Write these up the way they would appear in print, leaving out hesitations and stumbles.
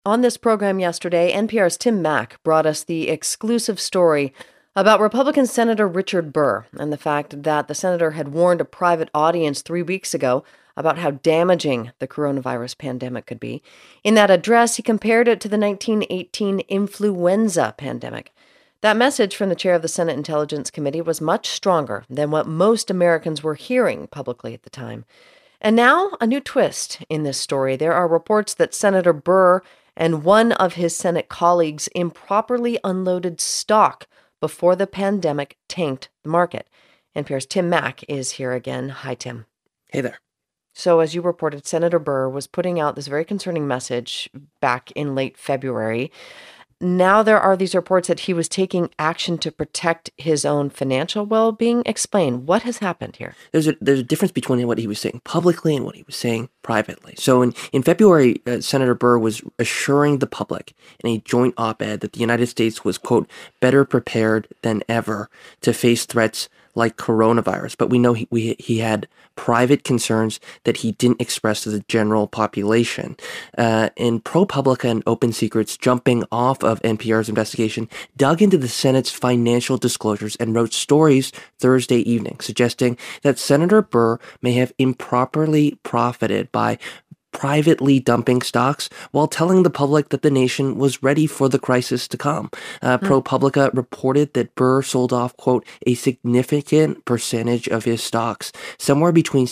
On this program yesterday, NPR's Tim Mack brought us the exclusive story about Republican Senator Richard Burr and the fact that the senator had warned a private audience 3 weeks ago about how damaging the coronavirus pandemic could be. In that address, he compared it to the 1918 influenza pandemic. That message from the chair of the Senate Intelligence Committee was much stronger than what most Americans were hearing publicly at the time. And now, a new twist in this story. There are reports that Senator Burr and one of his Senate colleagues improperly unloaded stock before the pandemic tanked the market. NPR's Tim Mack is here again. Hi, Tim. Hey there. So, as you reported, Senator Burr was putting out this very concerning message back in late February. Now there are these reports that he was taking action to protect his own financial well-being. Explain, what has happened here? There's a difference between what he was saying publicly and what he was saying privately. So in February, Senator Burr was assuring the public in a joint op-ed that the United States was, quote, better prepared than ever to face threats like coronavirus. But we know he had private concerns that he didn't express to the general population. And ProPublica and Open Secrets, jumping off of NPR's investigation, dug into the Senate's financial disclosures and wrote stories Thursday evening suggesting that Senator Burr may have improperly profited by privately dumping stocks while telling the public that the nation was ready for the crisis to come. ProPublica reported that Burr sold off, quote, a significant percentage of his stocks, somewhere between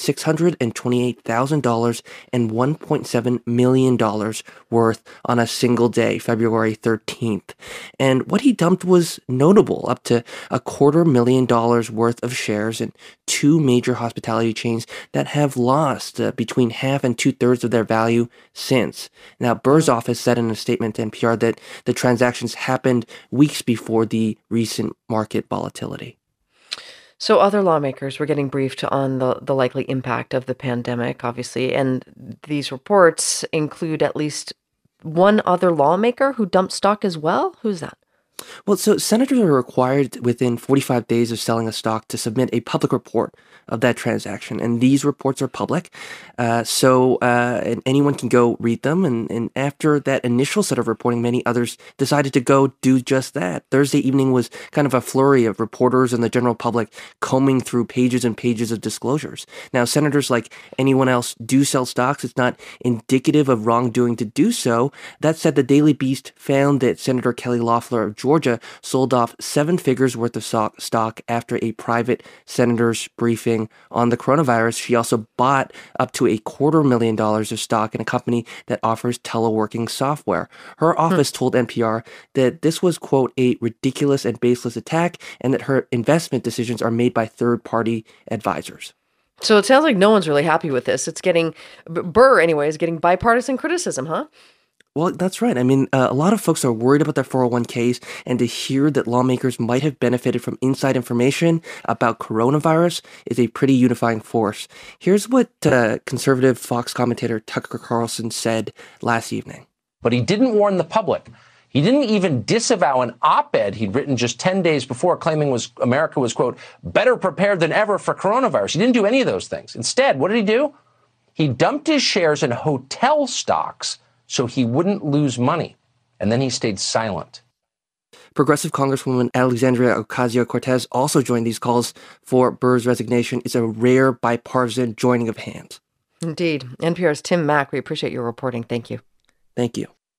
$628,000 and $1.7 million worth on a single day, February 13th. And what he dumped was notable, up to $250,000 worth of shares in two major hospitality chains that have lost between half and two-thirds of their value since. Now, Burr's office said in a statement to NPR that the transactions happened weeks before the recent market volatility. So other lawmakers were getting briefed on the likely impact of the pandemic, obviously, and these reports include at least one other lawmaker who dumped stock as well. Who's that? Well, so senators are required within 45 days of selling a stock to submit a public report of that transaction. And these reports are public. And anyone can go read them. And after that initial set of reporting, many others decided to go do just that. Thursday evening was kind of a flurry of reporters and the general public combing through pages and pages of disclosures. Now, senators, like anyone else, do sell stocks. It's not indicative of wrongdoing to do so. That said, the Daily Beast found that Senator Kelly Loeffler of Georgia sold off seven figures worth of stock after a private senator's briefing on the coronavirus. She also bought up to $250,000 of stock in a company that offers teleworking software. Her office told NPR that this was, quote, a ridiculous and baseless attack, and that her investment decisions are made by third-party advisors. So it sounds like no one's really happy with this. Burr, anyway, is getting bipartisan criticism, huh? Well, that's right. I mean, a lot of folks are worried about their 401ks, and to hear that lawmakers might have benefited from inside information about coronavirus is a pretty unifying force. Here's what conservative Fox commentator Tucker Carlson said last evening. But he didn't warn the public. He didn't even disavow an op-ed he'd written just 10 days before claiming America was, quote, better prepared than ever for coronavirus. He didn't do any of those things. Instead, what did he do? He dumped his shares in hotel stocks so he wouldn't lose money. And then he stayed silent. Progressive Congresswoman Alexandria Ocasio-Cortez also joined these calls for Burr's resignation. It's a rare bipartisan joining of hands. Indeed. NPR's Tim Mack, we appreciate your reporting. Thank you. Thank you.